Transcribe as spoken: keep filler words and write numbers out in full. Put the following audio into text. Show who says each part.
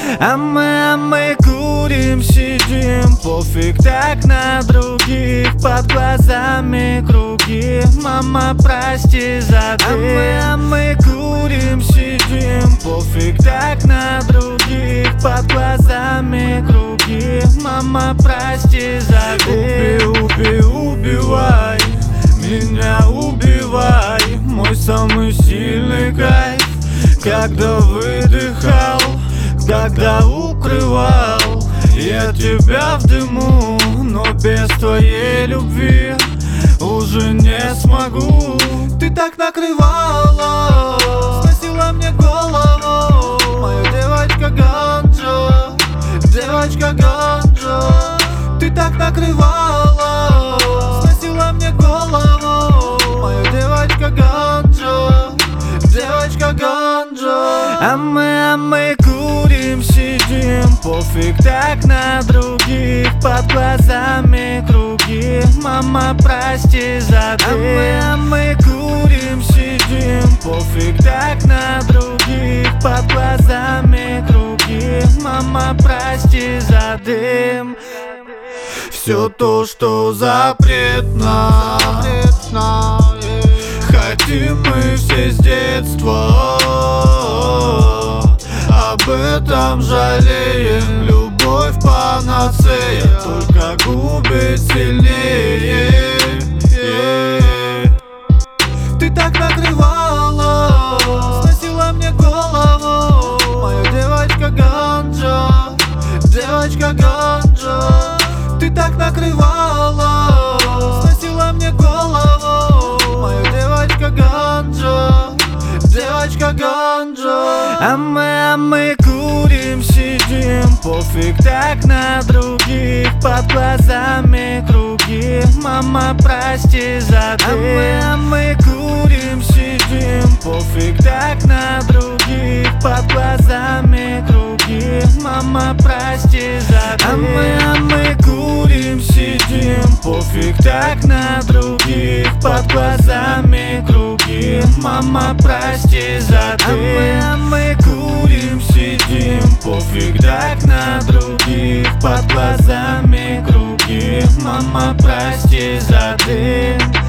Speaker 1: А мы, а мы курим, сидим, пофиг так на других, под глазами круги. Мама, прости за ты. А мы, а мы курим, сидим, пофиг так на других, под глазами круги. Мама, прости за ты. Убей, убей, убивай, меня убивай. Мой самый сильный кайф, когда выдыхал, когда укрывал я тебя в дыму. Но без твоей любви уже не смогу. Ты так накрывала, сносила мне голову, моя девочка ганджа, девочка ганджа. Ты так накрывала, сносила мне голову, моя девочка ганджа, девочка ганджа. А мы, а мы курим, сидим, пофиг так на других, под глазами круги. Мама, прости за ты. А мы, а мы курим, сидим, пофиг так на других, под глазами круги. Мама, прости за дым. Все то, что запретно, запретно, хотим мы все с детства, об этом жалеем. Любовь панацея, только губит сильнее. Ты так накрывала, сносила мне голову, моя девочка ганджа, девочка ганджа. Ты так накрывала, сносила мне голову, моя девочка ганджа, девочка ганджа. А мы, а мы курим, сидим, пофиг так на других, под глазами круги. Мама, прости за ты. А мы, а мы курим, сидим, пофиг так на других, под глазами круги. Мама, прости за ты. А мы, а мы курим, сидим, пофиг так на других, под глазами круги. Мама, прости за ты. А мы, а мы курим, сидим, пофиг так на других, под глазами круги. Мама, прости за ты.